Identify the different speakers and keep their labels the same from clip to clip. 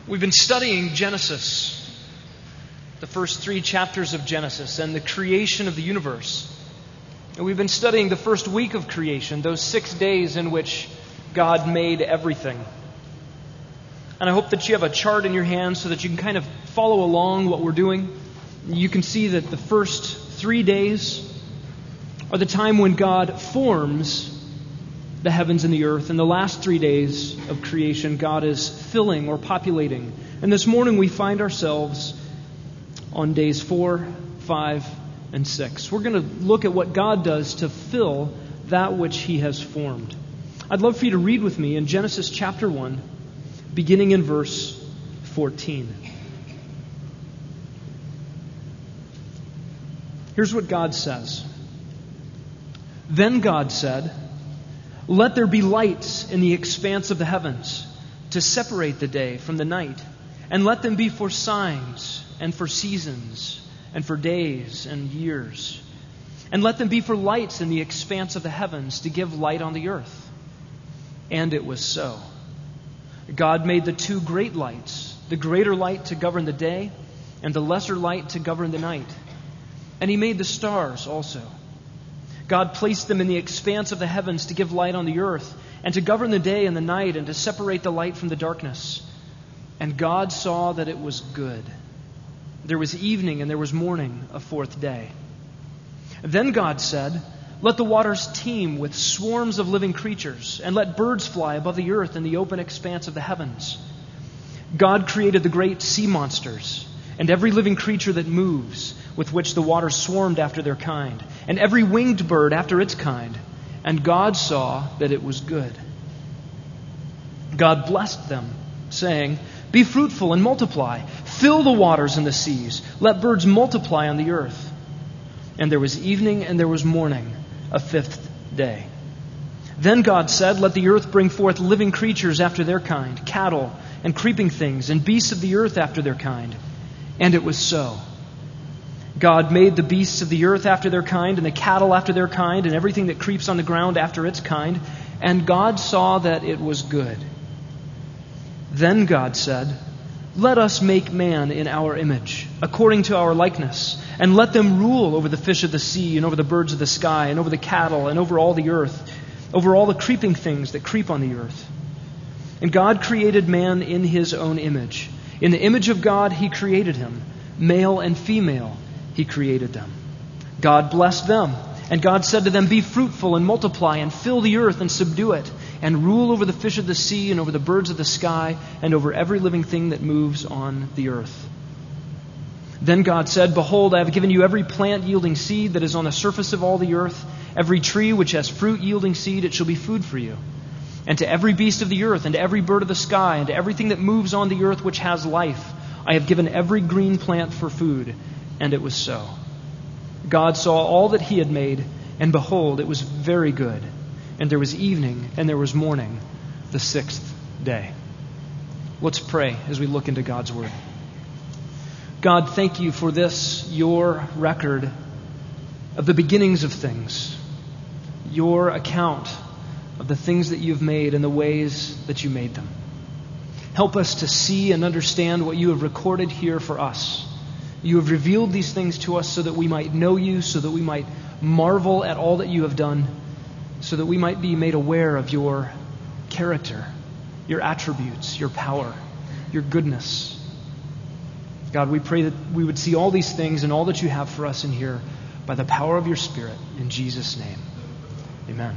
Speaker 1: We've been studying Genesis, the first 3 chapters of Genesis, and the creation of the universe. And we've been studying the first week of creation, those 6 days in which God made everything. And I hope that you have a chart in your hand so that you can kind of follow along what we're doing. You can see that the first 3 days are the time when God forms the heavens and the earth. And the last 3 days of creation, God is filling or populating. And this morning we find ourselves on days 4, 5, and 6. We're going to look at what God does to fill that which He has formed. I'd love for you to read with me in Genesis chapter 1, beginning in verse 14. Here's what God says. Then God said, "Let there be lights in the expanse of the heavens to separate the day from the night, and let them be for signs and for seasons and for days and years. And let them be for lights in the expanse of the heavens to give light on the earth." And it was so. God made the 2 great lights, the greater light to govern the day and the lesser light to govern the night. And He made the stars also. God placed them in the expanse of the heavens to give light on the earth and to govern the day and the night and to separate the light from the darkness. And God saw that it was good. There was evening and there was morning, a 4th day. Then God said, "Let the waters teem with swarms of living creatures, and let birds fly above the earth in the open expanse of the heavens." God created the great sea monsters and every living creature that moves, with which the waters swarmed after their kind, and every winged bird after its kind. And God saw that it was good. God blessed them, saying, "Be fruitful and multiply, fill the waters and the seas, let birds multiply on the earth." And there was evening and there was morning, a 5th day. Then God said, "Let the earth bring forth living creatures after their kind, cattle and creeping things, and beasts of the earth after their kind." And it was so. God made the beasts of the earth after their kind, and the cattle after their kind, and everything that creeps on the ground after its kind. And God saw that it was good. Then God said, "Let us make man in our image, according to our likeness, and let them rule over the fish of the sea, and over the birds of the sky, and over the cattle, and over all the earth, over all the creeping things that creep on the earth." And God created man in His own image. In the image of God He created him. Male and female He created them. God blessed them, and God said to them, "Be fruitful and multiply, and fill the earth and subdue it, and rule over the fish of the sea, and over the birds of the sky, and over every living thing that moves on the earth." Then God said, "Behold, I have given you every plant yielding seed that is on the surface of all the earth, every tree which has fruit yielding seed, it shall be food for you. And to every beast of the earth, and to every bird of the sky, and to everything that moves on the earth which has life, I have given every green plant for food." And it was so. God saw all that He had made, and behold, it was very good. And there was evening and there was morning, the 6th day. Let's pray as we look into God's Word. God, thank You for this, Your record of the beginnings of things, Your account of the things that You've made and the ways that You made them. Help us to see and understand what You have recorded here for us. You have revealed these things to us so that we might know You, so that we might marvel at all that You have done, so that we might be made aware of Your character, Your attributes, Your power, Your goodness. God, we pray that we would see all these things and all that You have for us in here by the power of Your Spirit. In Jesus' name, amen.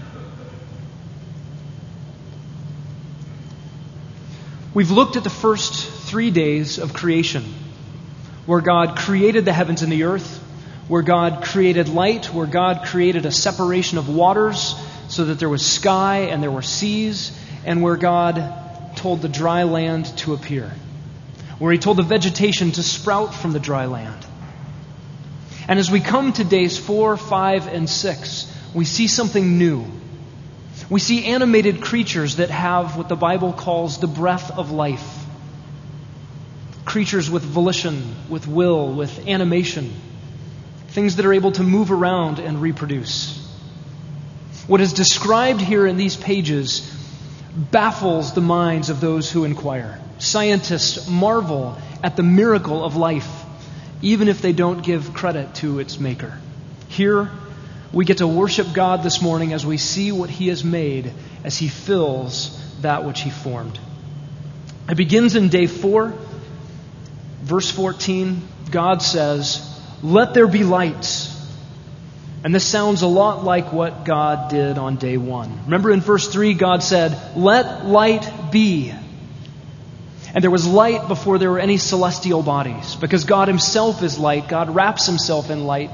Speaker 1: We've looked at the first 3 days of creation, where God created the heavens and the earth, where God created light, where God created a separation of waters so that there was sky and there were seas, and where God told the dry land to appear, where He told the vegetation to sprout from the dry land. And as we come to days 4, 5, and 6, we see something new. We see animated creatures that have what the Bible calls the breath of life. Creatures with volition, with will, with animation. Things that are able to move around and reproduce. What is described here in these pages baffles the minds of those who inquire. Scientists marvel at the miracle of life, even if they don't give credit to its maker. Here, we get to worship God this morning as we see what He has made, as He fills that which He formed. It begins in day 4, verse 14. God says, "Let there be lights." And this sounds a lot like what God did on day 1. Remember in verse 3, God said, "Let light be." And there was light before there were any celestial bodies. Because God Himself is light, God wraps Himself in light.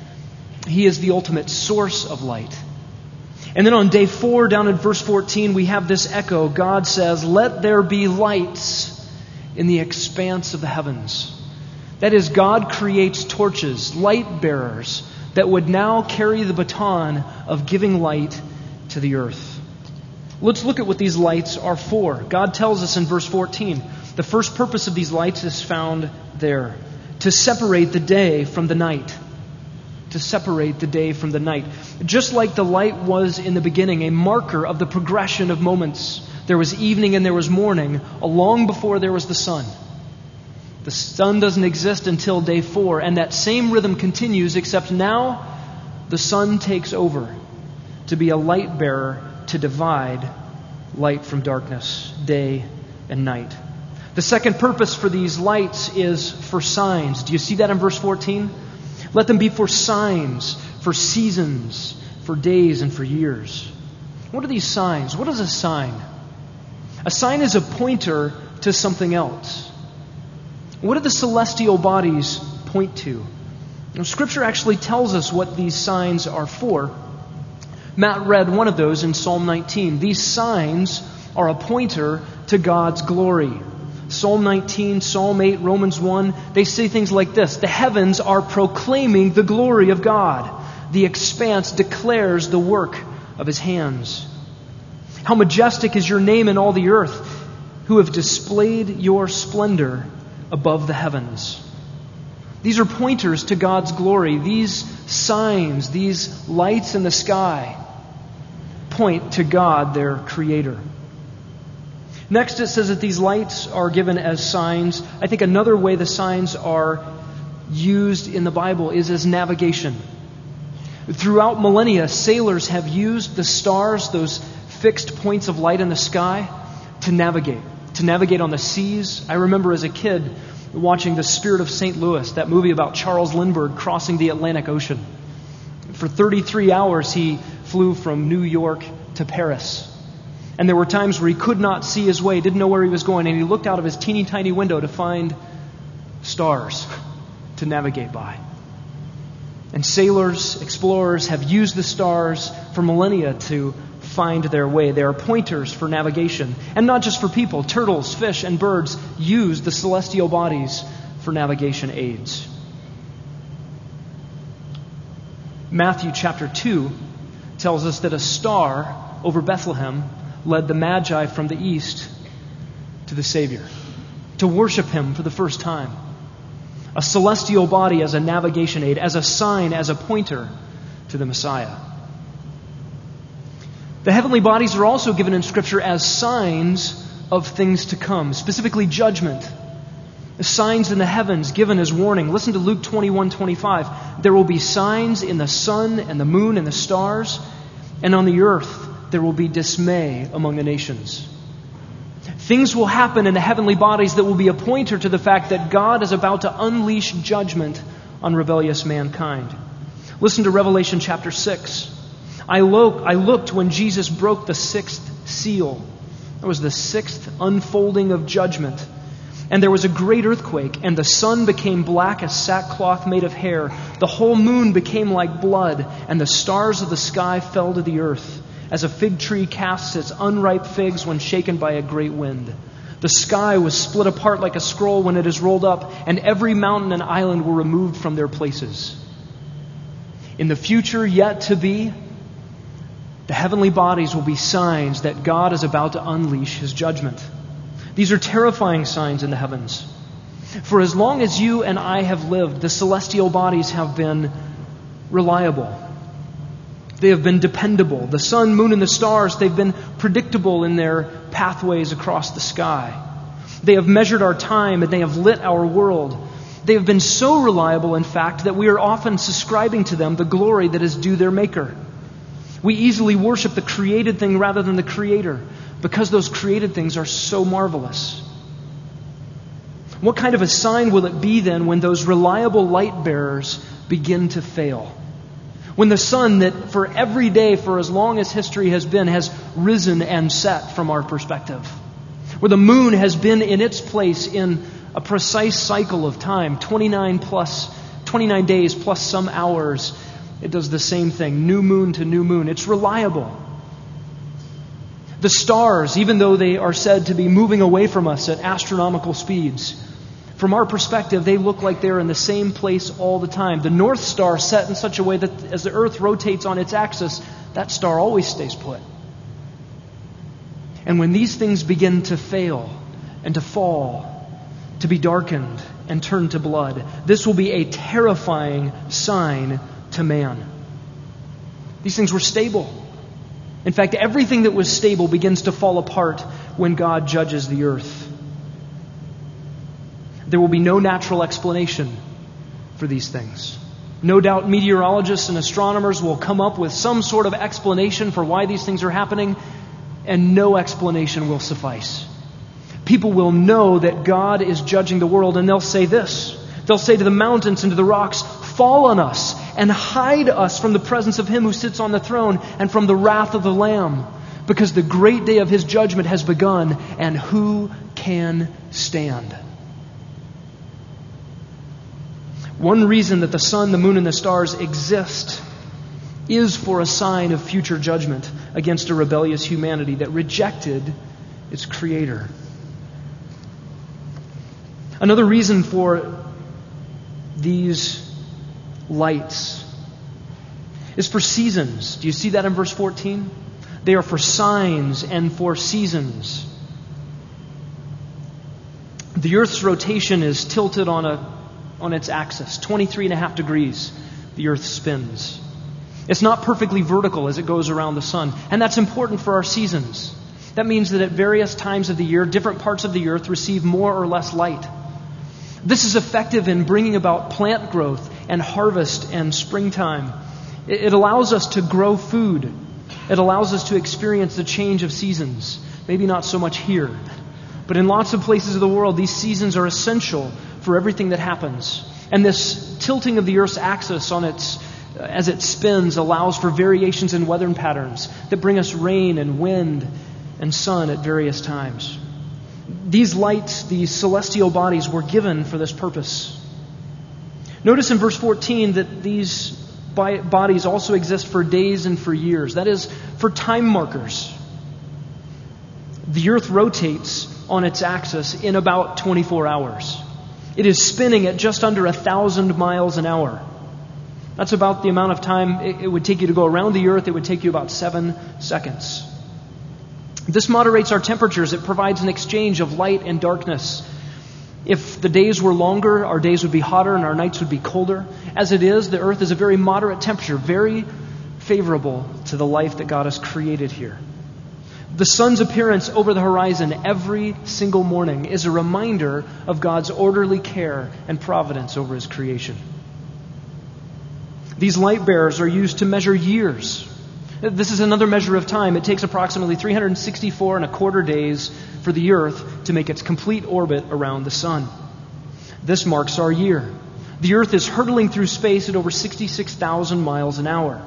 Speaker 1: He is the ultimate source of light. And then on day 4, down in verse 14, we have this echo. God says, "Let there be lights in the expanse of the heavens." That is, God creates torches, light bearers, that would now carry the baton of giving light to the earth. Let's look at what these lights are for. God tells us in verse 14, the first purpose of these lights is found there: to separate the day from the night. To separate the day from the night. Just like the light was in the beginning, a marker of the progression of moments. There was evening and there was morning, long before there was the sun. The sun doesn't exist until day 4, and that same rhythm continues, except now the sun takes over to be a light bearer to divide light from darkness, day and night. The second purpose for these lights is for signs. Do you see that in verse 14? Let them be for signs, for seasons, for days, and for years. What are these signs? What is a sign? A sign is a pointer to something else. What do the celestial bodies point to? Now, Scripture actually tells us what these signs are for. Matt read one of those in Psalm 19. These signs are a pointer to God's glory. Psalm 19, Psalm 8, Romans 1, they say things like this: the heavens are proclaiming the glory of God. The expanse declares the work of His hands. How majestic is your name in all the earth, who have displayed your splendor above the heavens. These are pointers to God's glory. These signs, these lights in the sky, point to God, their Creator. Next, it says that these lights are given as signs. I think another way the signs are used in the Bible is as navigation. Throughout millennia, sailors have used the stars, those fixed points of light in the sky, to navigate on the seas. I remember as a kid watching The Spirit of St. Louis, that movie about Charles Lindbergh crossing the Atlantic Ocean. For 33 hours, he flew from New York to Paris. And there were times where he could not see his way, didn't know where he was going, and he looked out of his teeny tiny window to find stars to navigate by. And sailors, explorers have used the stars for millennia to find their way. They are pointers for navigation. And not just for people. Turtles, fish, and birds use the celestial bodies for navigation aids. Matthew chapter 2 tells us that a star over Bethlehem led the Magi from the east to the Savior, to worship Him for the first time. A celestial body as a navigation aid, as a sign, as a pointer to the Messiah. The heavenly bodies are also given in Scripture as signs of things to come, specifically judgment. The signs in the heavens given as warning. Listen to Luke 21:25. There will be signs in the sun and the moon and the stars, and on the earth there will be dismay among the nations. Things will happen in the heavenly bodies that will be a pointer to the fact that God is about to unleash judgment on rebellious mankind. Listen to Revelation chapter 6. I looked when Jesus broke the 6th seal. That was the 6th unfolding of judgment. And there was a great earthquake, and the sun became black as sackcloth made of hair. The whole moon became like blood, and the stars of the sky fell to the earth, as a fig tree casts its unripe figs when shaken by a great wind. The sky was split apart like a scroll when it is rolled up, and every mountain and island were removed from their places. In the future yet to be, the heavenly bodies will be signs that God is about to unleash His judgment. These are terrifying signs in the heavens. For as long as you and I have lived, the celestial bodies have been reliable. They have been dependable. The sun, moon, and the stars, they've been predictable in their pathways across the sky. They have measured our time and they have lit our world. They have been so reliable, in fact, that we are often ascribing to them the glory that is due their Maker. We easily worship the created thing rather than the Creator because those created things are so marvelous. What kind of a sign will it be then when those reliable light bearers begin to fail? When the sun that for every day for as long as history has been has risen and set from our perspective. Where the moon has been in its place in a precise cycle of time, 29 days plus some hours. It does the same thing, new moon to new moon. It's reliable. The stars, even though they are said to be moving away from us at astronomical speeds, from our perspective, they look like they're in the same place all the time. The North Star set in such a way that as the Earth rotates on its axis, that star always stays put. And when these things begin to fail and to fall, to be darkened and turn to blood, this will be a terrifying sign to man. These things were stable. In fact, everything that was stable begins to fall apart when God judges the earth. There will be no natural explanation for these things. No doubt meteorologists and astronomers will come up with some sort of explanation for why these things are happening, and no explanation will suffice. People will know that God is judging the world, and they'll say this. They'll say to the mountains and to the rocks, "Fall on us and hide us from the presence of Him who sits on the throne and from the wrath of the Lamb, because the great day of His judgment has begun, and who can stand?" One reason that the sun, the moon, and the stars exist is for a sign of future judgment against a rebellious humanity that rejected its Creator. Another reason for these lights is for seasons. Do you see that in verse 14? They are for signs and for seasons. The Earth's rotation is tilted on its axis. 23.5 degrees the Earth spins. It's not perfectly vertical as it goes around the sun. And that's important for our seasons. That means that at various times of the year, different parts of the earth receive more or less light. This is effective in bringing about plant growth and harvest and springtime. It allows us to grow food. It allows us to experience the change of seasons. Maybe not so much here. But in lots of places of the world, these seasons are essential for everything that happens. And this tilting of the Earth's axis as it spins allows for variations in weather patterns that bring us rain and wind and sun at various times. These lights, these celestial bodies, were given for this purpose. Notice in verse 14 that these bodies also exist for days and for years. That is, for time markers. The earth rotates on its axis in about 24 hours. It is spinning at just under 1,000 miles an hour. That's about the amount of time it would take you to go around the earth. It would take you about 7 seconds. This moderates our temperatures. It provides an exchange of light and darkness. If the days were longer, our days would be hotter and our nights would be colder. As it is, the earth is a very moderate temperature, very favorable to the life that God has created here. The sun's appearance over the horizon every single morning is a reminder of God's orderly care and providence over His creation. These light bearers are used to measure years. This is another measure of time. It takes approximately 364.25 days for the earth to make its complete orbit around the sun. This marks our year. The earth is hurtling through space at over 66,000 miles an hour.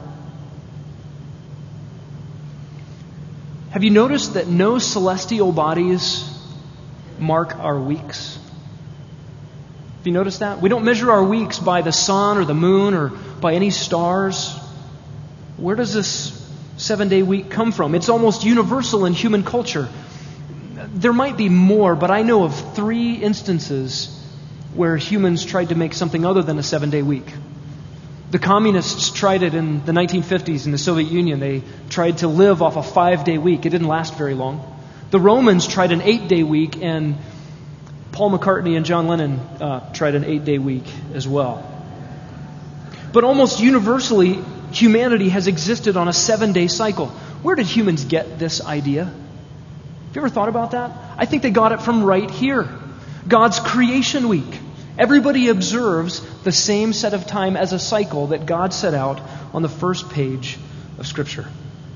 Speaker 1: Have you noticed that no celestial bodies mark our weeks? Have you noticed that? We don't measure our weeks by the sun or the moon or by any stars. Where does this 7-day week come from? It's almost universal in human culture. There might be more, but I know of 3 instances where humans tried to make something other than a 7-day week. The communists tried it in the 1950s in the Soviet Union. They tried to live off a 5-day week. It didn't last very long. The Romans tried an 8-day week, and Paul McCartney and John Lennon tried an 8-day week as well. But almost universally, humanity has existed on a 7-day cycle. Where did humans get this idea? Have you ever thought about that? I think they got it from right here. God's creation week. Everybody observes the same set of time as a cycle that God set out on the first page of Scripture.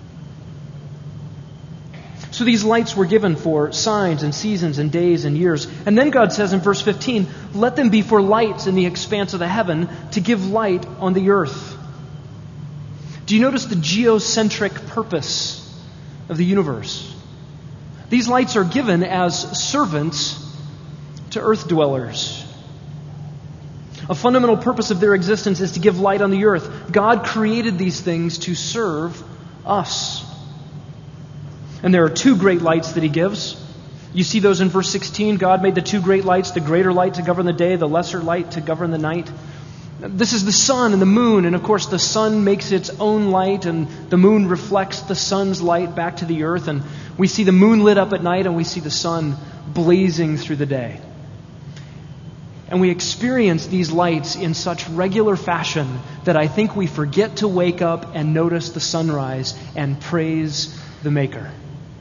Speaker 1: So these lights were given for signs and seasons and days and years. And then God says in verse 15, let them be for lights in the expanse of the heaven to give light on the earth. Do you notice the geocentric purpose of the universe? These lights are given as servants to earth dwellers. A fundamental purpose of their existence is to give light on the earth. God created these things to serve us. And there are 2 great lights that He gives. You see those in verse 16. God made the 2 great lights, the greater light to govern the day, the lesser light to govern the night. This is the sun and the moon, and of course the sun makes its own light, and the moon reflects the sun's light back to the earth, and we see the moon lit up at night, and we see the sun blazing through the day. And we experience these lights in such regular fashion that I think we forget to wake up and notice the sunrise and praise the Maker.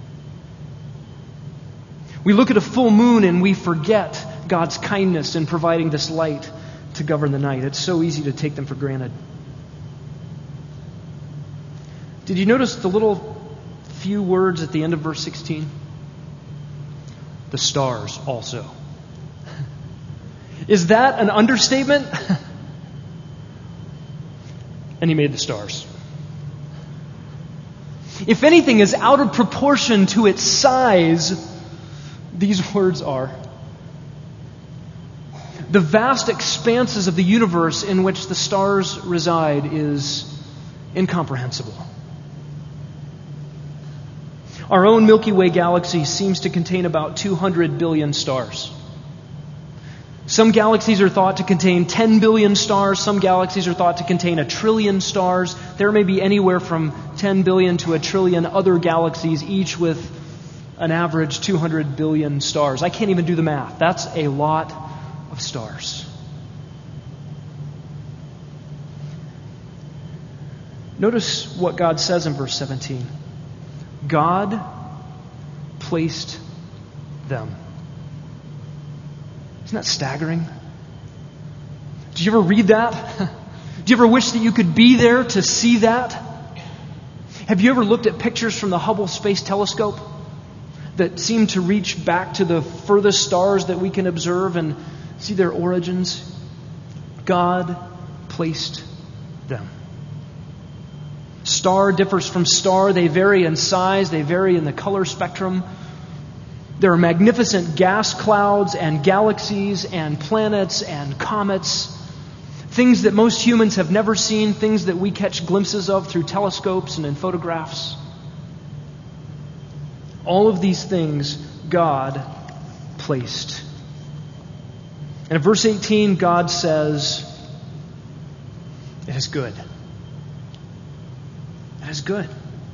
Speaker 1: We look at a full moon and we forget God's kindness in providing this light to govern the night. It's so easy to take them for granted. Did you notice the little few words at the end of verse 16? The stars also. Is that an understatement? And He made the stars. If anything is out of proportion to its size, these words are. The vast expanses of the universe in which the stars reside is incomprehensible. Our own Milky Way galaxy seems to contain about 200 billion stars. Some galaxies are thought to contain 10 billion stars. Some galaxies are thought to contain 1 trillion stars. There may be anywhere from 10 billion to 1 trillion other galaxies, each with an average 200 billion stars. I can't even do the math. That's a lot of stars. Notice what God says in verse 17. God placed them. Isn't that staggering? Did you ever read that? Do you ever wish that you could be there to see that? Have you ever looked at pictures from the Hubble Space Telescope that seem to reach back to the furthest stars that we can observe and see their origins? God placed them. Star differs from star. They vary in size. They vary in the color spectrum. There are magnificent gas clouds and galaxies and planets and comets. Things that most humans have never seen. Things that we catch glimpses of through telescopes and in photographs. All of these things God placed. And in verse 18, God says, it is good. It is good.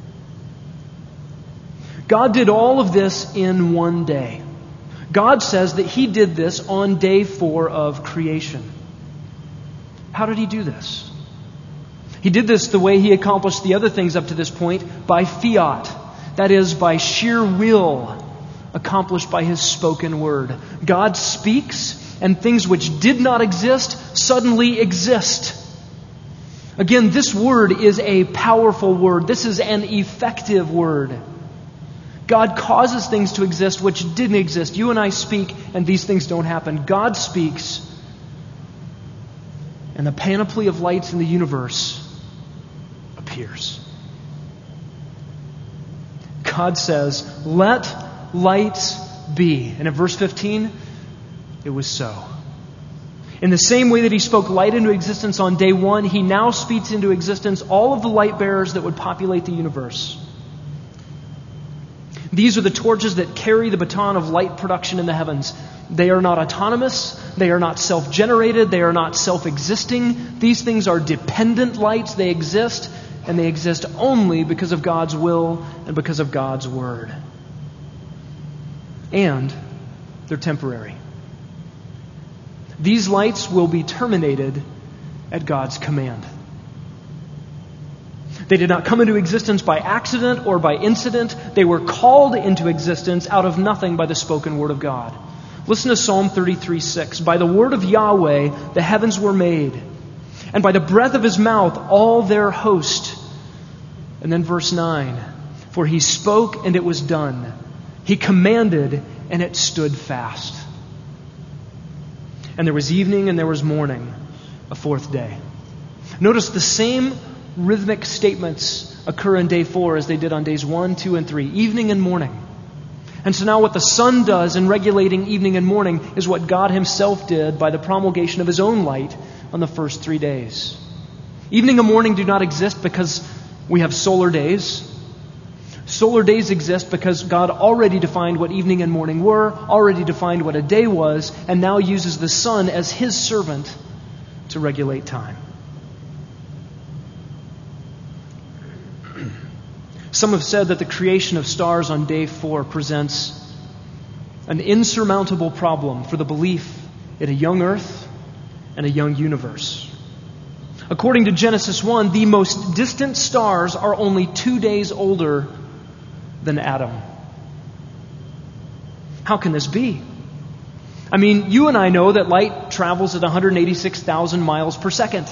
Speaker 1: God did all of this in one day. God says that He did this on day 4 of creation. How did He do this? He did this the way He accomplished the other things up to this point, by fiat. That is, by sheer will, accomplished by His spoken word. God speaks, and things which did not exist suddenly exist. Again, this word is a powerful word. This is an effective word. God causes things to exist which didn't exist. You and I speak, and these things don't happen. God speaks, and the panoply of lights in the universe appears. God says, let lights be. And in verse 15, it was so. In the same way that He spoke light into existence on day 1, He now speaks into existence all of the light bearers that would populate the universe. These are the torches that carry the baton of light production in the heavens. They are not autonomous. They are not self-generated. They are not self-existing. These things are dependent lights. They exist, and they exist only because of God's will and because of God's word. And they're temporary. These lights will be terminated at God's command. They did not come into existence by accident or by incident. They were called into existence out of nothing by the spoken word of God. Listen to Psalm 33:6. By the word of Yahweh the heavens were made, and by the breath of his mouth all their host. And then verse 9. For he spoke and it was done. He commanded and it stood fast. And there was evening and there was morning, a fourth day. Notice the same rhythmic statements occur in day 4 as they did on days 1, 2, and 3. Evening and morning. And so now what the sun does in regulating evening and morning is what God himself did by the promulgation of his own light on the first 3 days. Evening and morning do not exist because we have solar days. Solar days exist because God already defined what evening and morning were, already defined what a day was, and now uses the sun as his servant to regulate time. Some have said that the creation of stars on day 4 presents an insurmountable problem for the belief in a young earth and a young universe. According to Genesis 1, the most distant stars are only 2 days older than Adam. How can this be? I mean, you and I know that light travels at 186,000 miles per second.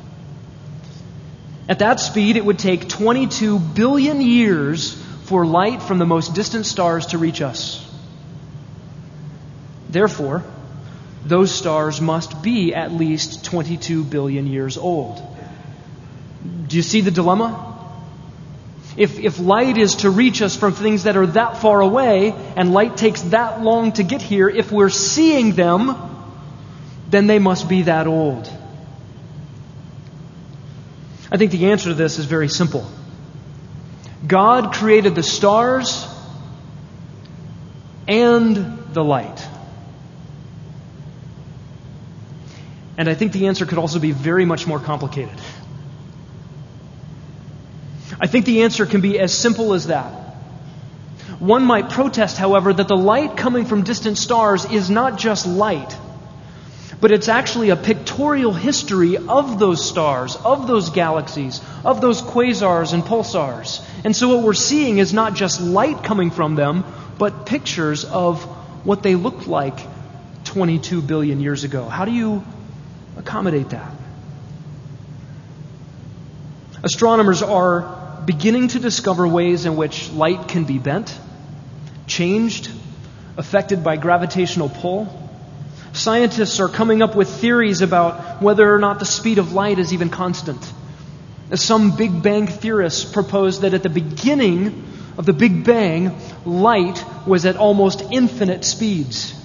Speaker 1: At that speed, it would take 22 billion years for light from the most distant stars to reach us. Therefore, those stars must be at least 22 billion years old. Do you see the dilemma? If light is to reach us from things that are that far away, and light takes that long to get here, if we're seeing them, then they must be that old. I think the answer to this is very simple. God created the stars and the light. And I think the answer could also be very much more complicated. I think the answer can be as simple as that. One might protest, however, that the light coming from distant stars is not just light, but it's actually a pictorial history of those stars, of those galaxies, of those quasars and pulsars. And so what we're seeing is not just light coming from them, but pictures of what they looked like 22 billion years ago. How do you accommodate that? Astronomers are beginning to discover ways in which light can be bent, changed, affected by gravitational pull. Scientists are coming up with theories about whether or not the speed of light is even constant. Some Big Bang theorists propose that at the beginning of the Big Bang, light was at almost infinite speeds.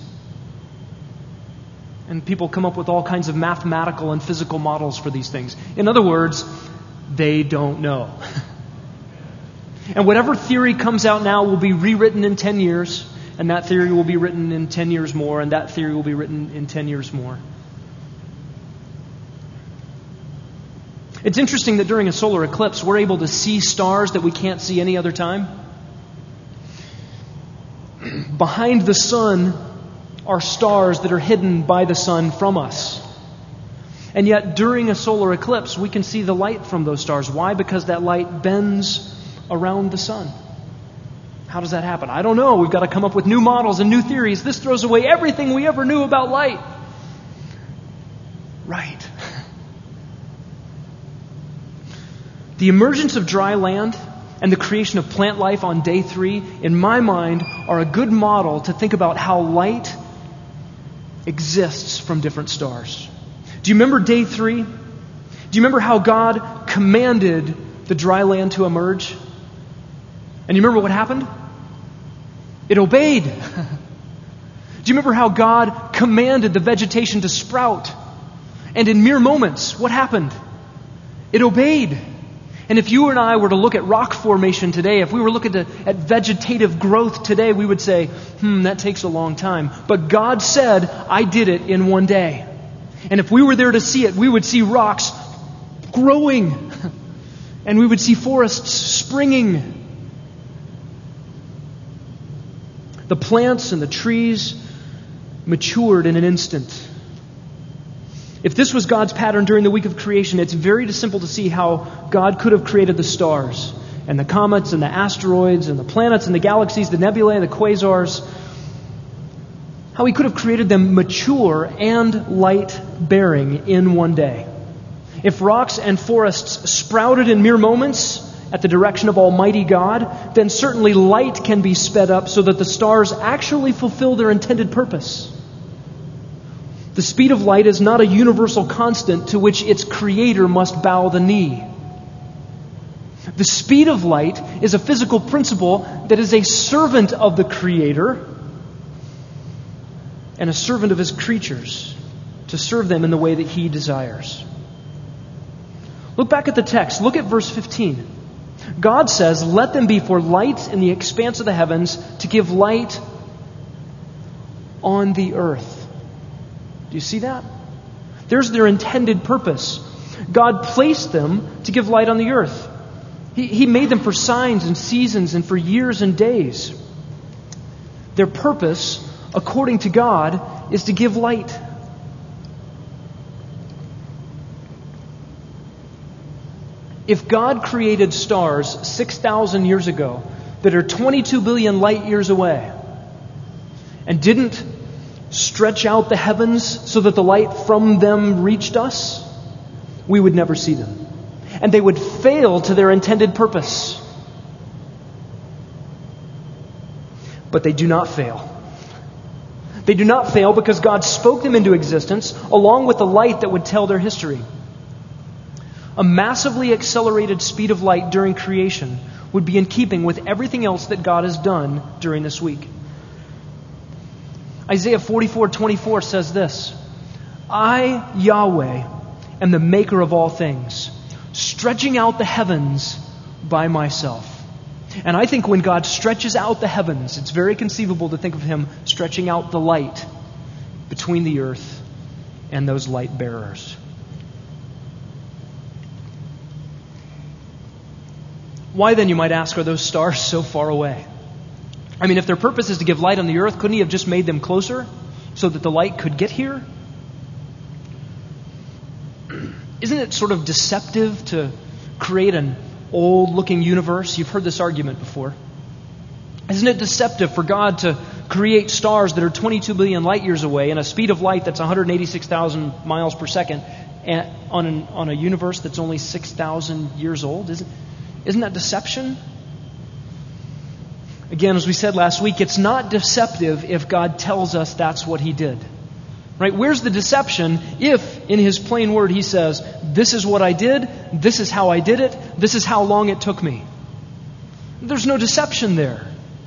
Speaker 1: And people come up with all kinds of mathematical and physical models for these things. In other words, they don't know. And whatever theory comes out now will be rewritten in 10 years, and that theory will be written in 10 years more, and that theory will be written in 10 years more. It's interesting that during a solar eclipse, we're able to see stars that we can't see any other time. Behind the sun are stars that are hidden by the sun from us. And yet, during a solar eclipse, we can see the light from those stars. Why? Because that light bends around the sun. How does that happen? I don't know. We've got to come up with new models and new theories. This throws away everything we ever knew about light. Right. The emergence of dry land and the creation of plant life on day 3, in my mind, are a good model to think about how light exists from different stars. Do you remember day 3? Do you remember how God commanded the dry land to emerge? And you remember what happened? It obeyed. Do you remember how God commanded the vegetation to sprout? And in mere moments, what happened? It obeyed. And if you and I were to look at rock formation today, if we were looking at vegetative growth today, we would say, that takes a long time. But God said, I did it in one day. And if we were there to see it, we would see rocks growing. And we would see forests springing. The plants and the trees matured in an instant. If this was God's pattern during the week of creation, it's very simple to see how God could have created the stars and the comets and the asteroids and the planets and the galaxies, the nebulae and the quasars, how He could have created them mature and light-bearing in one day. If rocks and forests sprouted in mere moments at the direction of Almighty God, then certainly light can be sped up so that the stars actually fulfill their intended purpose. The speed of light is not a universal constant to which its creator must bow the knee. The speed of light is a physical principle that is a servant of the Creator and a servant of His creatures to serve them in the way that He desires. Look back at the text. Look at verse 15. God says, "Let them be for lights in the expanse of the heavens to give light on the earth." Do you see that? There's their intended purpose. God placed them to give light on the earth. He made them for signs and seasons and for years and days. Their purpose, according to God, is to give light. If God created stars 6,000 years ago that are 22 billion light years away and didn't stretch out the heavens so that the light from them reached us, we would never see them. And they would fail to their intended purpose. But they do not fail. They do not fail because God spoke them into existence along with the light that would tell their history. A massively accelerated speed of light during creation would be in keeping with everything else that God has done during this week. Isaiah 44:24 says this, "I, Yahweh, am the maker of all things, stretching out the heavens by myself." And I think when God stretches out the heavens, it's very conceivable to think of Him stretching out the light between the earth and those light bearers. Why then, you might ask, are those stars so far away? I mean, if their purpose is to give light on the earth, couldn't He have just made them closer so that the light could get here? Isn't it sort of deceptive to create an old-looking universe? You've heard this argument before. Isn't it deceptive for God to create stars that are 22 billion light years away and a speed of light that's 186,000 miles per second on a universe that's only 6,000 years old? Isn't that deception? Again, as we said last week, it's not deceptive if God tells us that's what He did. Right? Where's the deception if, in His plain word, He says, "This is what I did, this is how I did it, this is how long it took me"? There's no deception there.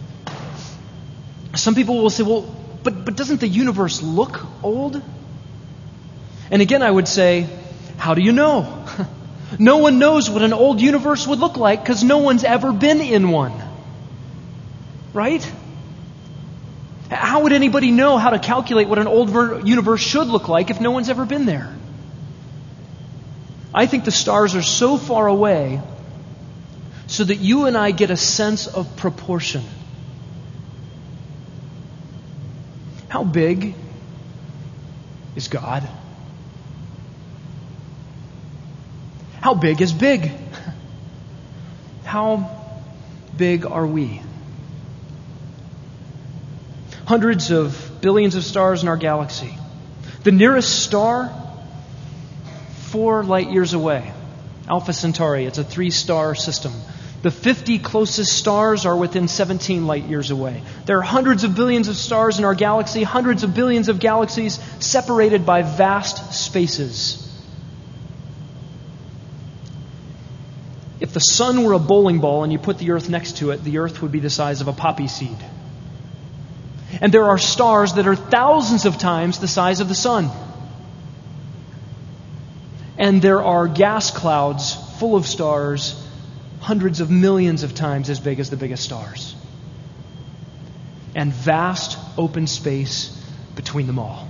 Speaker 1: Some people will say, well, but doesn't the universe look old? And again, I would say, how do you know? No one knows what an old universe would look like because no one's ever been in one. Right? How would anybody know how to calculate what an old universe should look like if no one's ever been there? I think the stars are so far away so that you and I get a sense of proportion. How big is God? How big is big? How big are we? Hundreds of billions of stars in our galaxy. The nearest star, 4 light years away. Alpha Centauri, it's a 3-star system. The 50 closest stars are within 17 light years away. There are hundreds of billions of stars in our galaxy, hundreds of billions of galaxies separated by vast spaces. If the sun were a bowling ball and you put the earth next to it, the earth would be the size of a poppy seed. And there are stars that are thousands of times the size of the sun. And there are gas clouds full of stars hundreds of millions of times as big as the biggest stars. And vast open space between them all.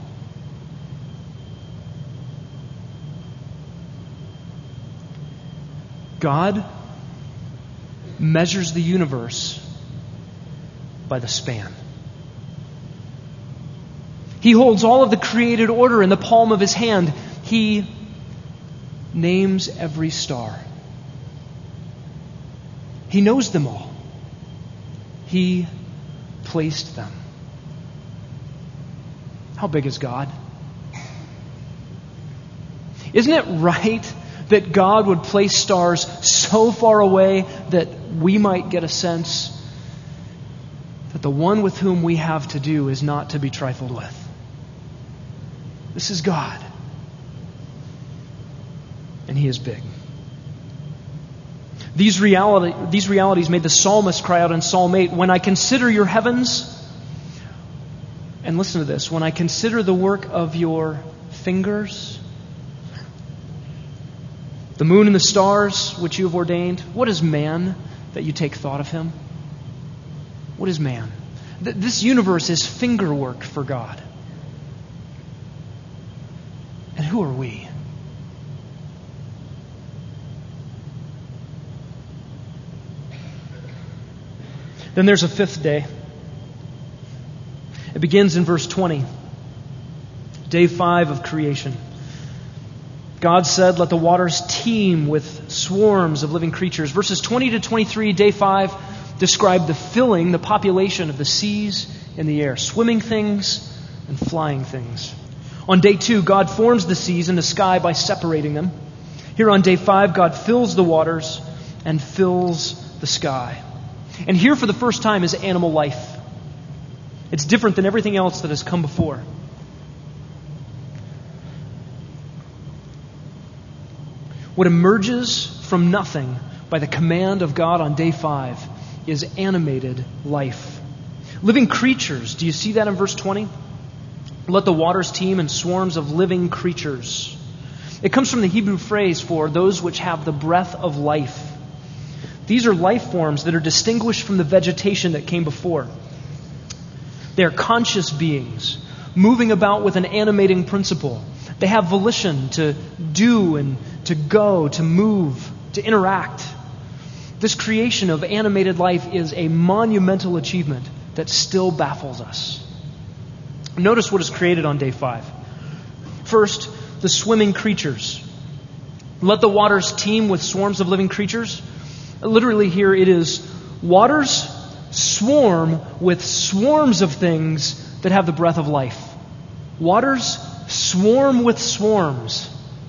Speaker 1: God measures the universe by the span. He holds all of the created order in the palm of His hand. He names every star. He knows them all. He placed them. How big is God? Isn't it right that God would place stars so far away that we might get a sense that the one with whom we have to do is not to be trifled with? This is God. And He is big. These realities made the psalmist cry out in Psalm 8, "When I consider your heavens," and listen to this, "when I consider the work of your fingers, the moon and the stars which you have ordained, what is man that you take thought of him?" What is man? This universe is finger work for God. And who are we? Then there's a fifth day. It begins in verse 20. Day 5 of creation. God said, "Let the waters teem with swarms of living creatures." Verses 20 to 23, day 5, describe the filling, the population of the seas and the air, swimming things and flying things. On day 2, God forms the seas and the sky by separating them. Here on day 5, God fills the waters and fills the sky. And here for the first time is animal life. It's different than everything else that has come before. What emerges from nothing by the command of God on day 5 is animated life. Living creatures. Do you see that in verse 20? Let the waters teem in swarms of living creatures. It comes from the Hebrew phrase for those which have the breath of life. These are life forms that are distinguished from the vegetation that came before. They are conscious beings, moving about with an animating principle. They have volition to do and to go, to move, to interact. This creation of animated life is a monumental achievement that still baffles us. Notice what is created on day 5. First, the swimming creatures. Let the waters teem with swarms of living creatures. Literally here it is, waters swarm with swarms of things that have the breath of life. Waters swarm with swarms.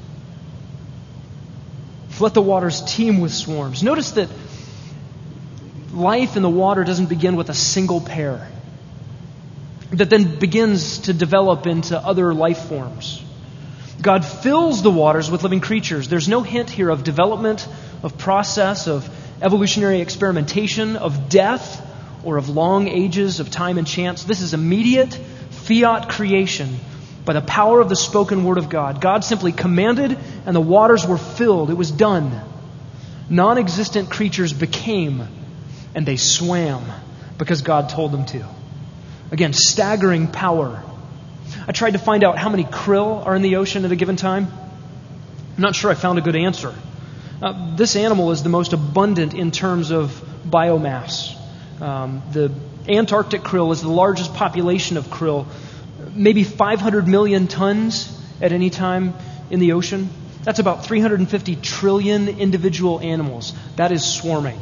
Speaker 1: Let the waters teem with swarms. Notice that life in the water doesn't begin with a single pair, that then begins to develop into other life forms. God fills the waters with living creatures. There's no hint here of development, of process, of evolutionary experimentation, of death, or of long ages of time and chance. This is immediate fiat creation by the power of the spoken word of God. God simply commanded and the waters were filled. It was done. Non-existent creatures became and they swam because God told them to. Again, staggering power. I tried to find out how many krill are in the ocean at a given time. I'm not sure I found a good answer. This animal is the most abundant in terms of biomass. The Antarctic krill is the largest population of krill, maybe 500 million tons at any time in the ocean. That's about 350 trillion individual animals. That is swarming.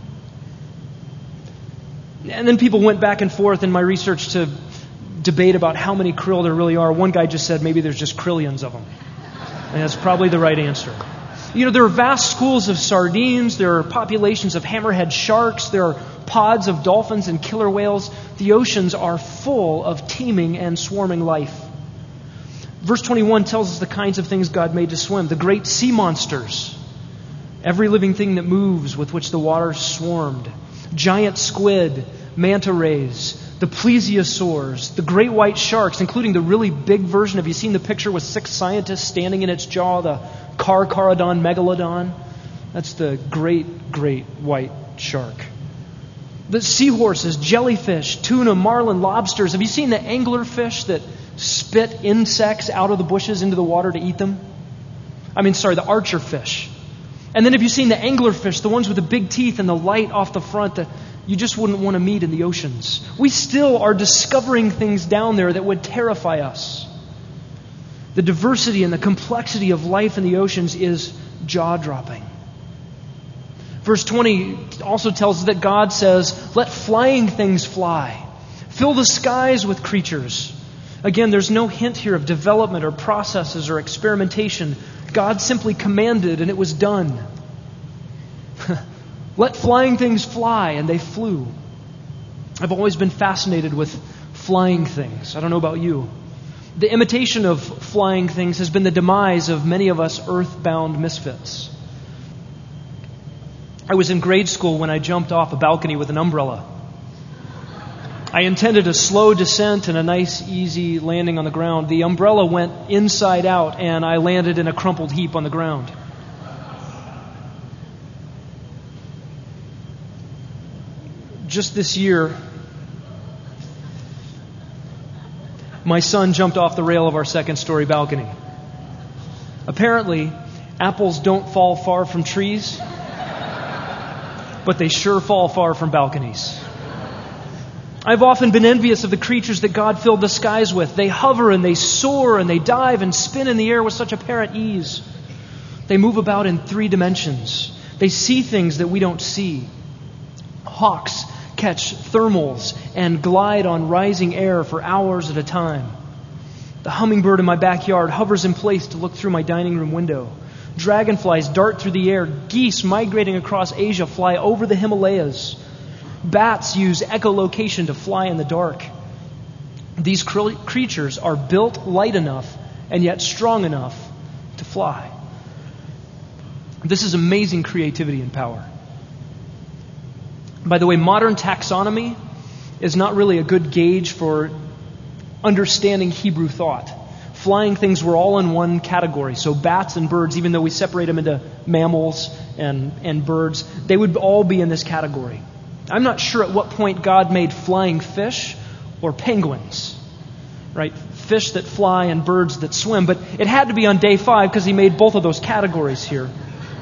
Speaker 1: And then people went back and forth in my research to debate about how many krill there really are. One guy just said maybe there's just trillions of them. And that's probably the right answer. You know, there are vast schools of sardines. There are populations of hammerhead sharks. There are pods of dolphins and killer whales. The oceans are full of teeming and swarming life. Verse 21 tells us the kinds of things God made to swim. The great sea monsters. Every living thing that moves with which the waters swarmed. Giant squid, manta rays, the plesiosaurs, the great white sharks, including the really big version. Have you seen the picture with 6 scientists standing in its jaw, the Carcharodon megalodon? That's the great white shark. The seahorses, jellyfish, tuna, marlin, lobsters. Have you seen the anglerfish that spit insects out of the bushes into the water to eat them? The archerfish. And then have you seen the anglerfish, the ones with the big teeth and the light off the front that you just wouldn't want to meet in the oceans? We still are discovering things down there that would terrify us. The diversity and the complexity of life in the oceans is jaw-dropping. Verse 20 also tells us that God says, "Let flying things fly. Fill the skies with creatures." Again, there's no hint here of development or processes or experimentation. God simply commanded and it was done. Let flying things fly, and they flew. I've always been fascinated with flying things. I don't know about you. The imitation of flying things has been the demise of many of us earthbound misfits. I was in grade school when I jumped off a balcony with an umbrella. I intended a slow descent and a nice, easy landing on the ground. The umbrella went inside out, and I landed in a crumpled heap on the ground. Just this year, my son jumped off the rail of our second-story balcony. Apparently, apples don't fall far from trees, but they sure fall far from balconies. I've often been envious of the creatures that God filled the skies with. They hover and they soar and they dive and spin in the air with such apparent ease. They move about in 3 dimensions. They see things that we don't see. Hawks catch thermals and glide on rising air for hours at a time. The hummingbird in my backyard hovers in place to look through my dining room window. Dragonflies dart through the air. Geese migrating across Asia fly over the Himalayas. Bats use echolocation to fly in the dark. These creatures are built light enough and yet strong enough to fly. This is amazing creativity and power. By the way, modern taxonomy is not really a good gauge for understanding Hebrew thought. Flying things were all in one category. So bats and birds, even though we separate them into mammals and birds, they would all be in this category. I'm not sure at what point God made flying fish or penguins, right? Fish that fly and birds that swim. But it had to be on day 5 because he made both of those categories here.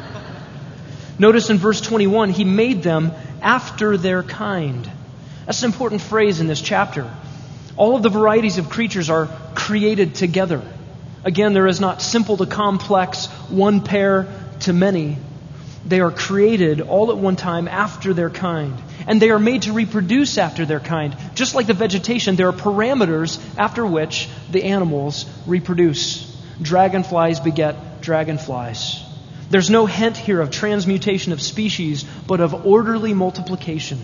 Speaker 1: Notice in verse 21, he made them after their kind. That's an important phrase in this chapter. All of the varieties of creatures are created together. Again, there is not simple to complex, one pair to many. They are created all at one time after their kind. And they are made to reproduce after their kind. Just like the vegetation, there are parameters after which the animals reproduce. Dragonflies beget dragonflies. There's no hint here of transmutation of species, but of orderly multiplication.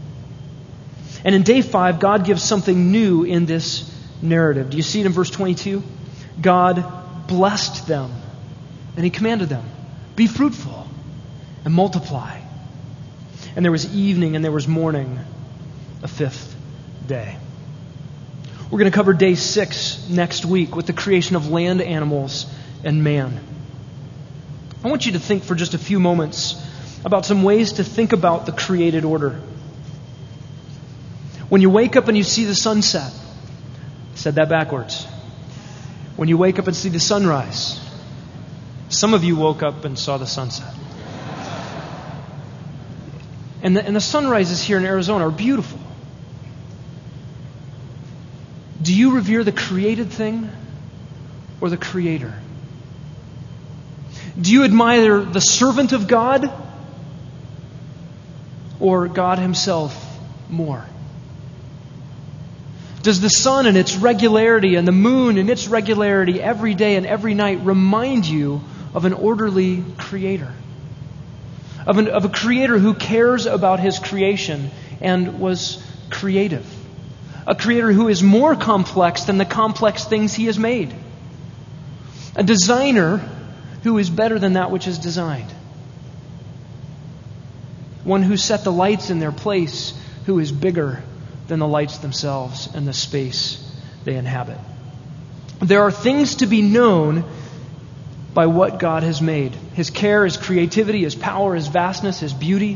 Speaker 1: And in day 5, God gives something new in this narrative. Do you see it in verse 22? God blessed them, and he commanded them, "Be fruitful and multiply." And there was evening and there was morning, a 5th day. We're going to cover day 6 next week with the creation of land animals and man. I want you to think for just a few moments about some ways to think about the created order. When you wake up and you see the sunset, I said that backwards. When you wake up and see the sunrise, some of you woke up and saw the sunset. And the sunrises here in Arizona are beautiful. Do you revere the created thing or the Creator? Do you admire the servant of God or God himself more? Does the sun and its regularity and the moon and its regularity every day and every night remind you of an orderly Creator? Of a Creator who cares about his creation and was creative. A Creator who is more complex than the complex things he has made. A designer who is better than that which is designed. One who set the lights in their place, who is bigger than the lights themselves and the space they inhabit. There are things to be known by what God has made. His care, His creativity, His power, His vastness, His beauty.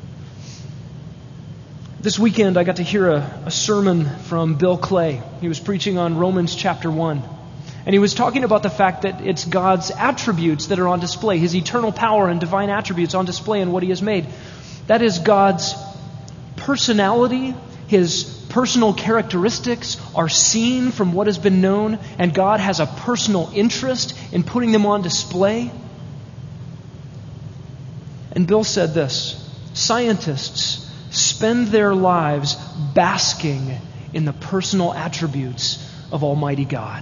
Speaker 1: This weekend I got to hear a sermon from Bill Clay. He was preaching on Romans chapter 1. And he was talking about the fact that it's God's attributes that are on display. His eternal power and divine attributes on display in what He has made. That is God's personality, His personal characteristics are seen from what has been known, and God has a personal interest in putting them on display. And Bill said this: scientists spend their lives basking in the personal attributes of Almighty God.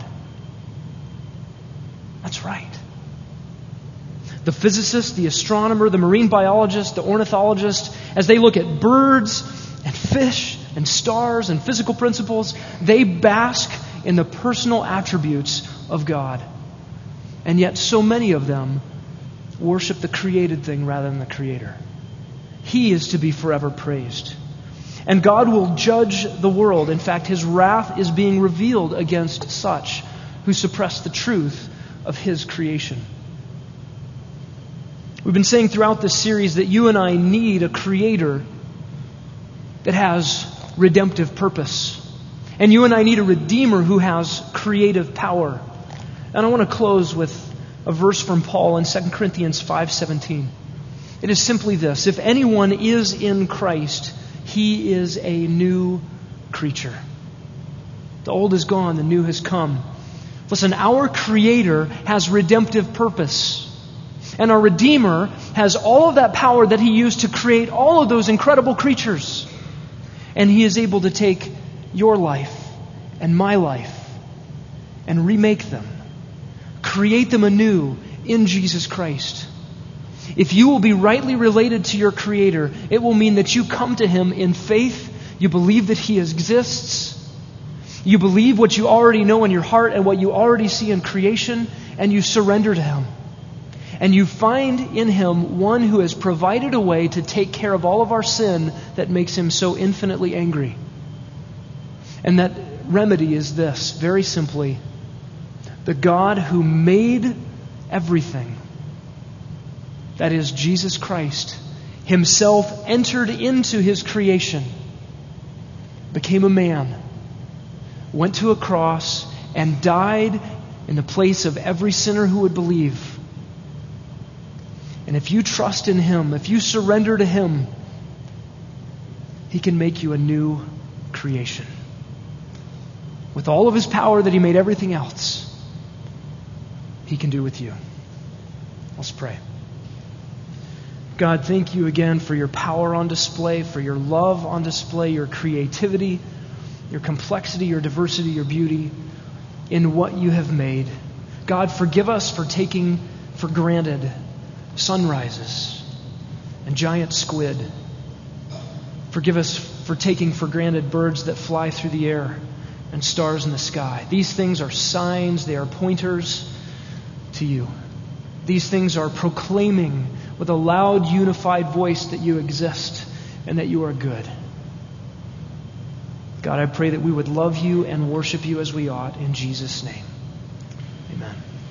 Speaker 1: That's right. The physicist, the astronomer, the marine biologist, the ornithologist, as they look at birds and fish and stars and physical principles, they bask in the personal attributes of God. And yet so many of them worship the created thing rather than the Creator. He is to be forever praised. And God will judge the world. In fact, His wrath is being revealed against such who suppress the truth of His creation. We've been saying throughout this series that you and I need a Creator that has redemptive purpose. And you and I need a Redeemer who has creative power. And I want to close with a verse from Paul in 2 Corinthians 5:17. It is simply this: if anyone is in Christ, he is a new creature. The old is gone, the new has come. Listen, our Creator has redemptive purpose. And our Redeemer has all of that power that He used to create all of those incredible creatures. And He is able to take your life and my life and remake them, create them anew in Jesus Christ. If you will be rightly related to your Creator, it will mean that you come to Him in faith. You believe that He exists. You believe what you already know in your heart and what you already see in creation, and you surrender to Him. And you find in Him one who has provided a way to take care of all of our sin that makes Him so infinitely angry. And that remedy is this, very simply: the God who made everything, that is Jesus Christ, Himself entered into His creation, became a man, went to a cross, and died in the place of every sinner who would believe. And if you trust in Him, if you surrender to Him, He can make you a new creation. With all of His power that He made everything else, He can do with you. Let's pray. God, thank You again for Your power on display, for Your love on display, Your creativity, Your complexity, Your diversity, Your beauty in what You have made. God, forgive us for taking for granted sunrises and giant squid. Forgive us for taking for granted birds that fly through the air and stars in the sky. These things are signs, they are pointers to You. These things are proclaiming with a loud, unified voice that You exist and that You are good. God, I pray that we would love You and worship You as we ought. In Jesus' name, amen.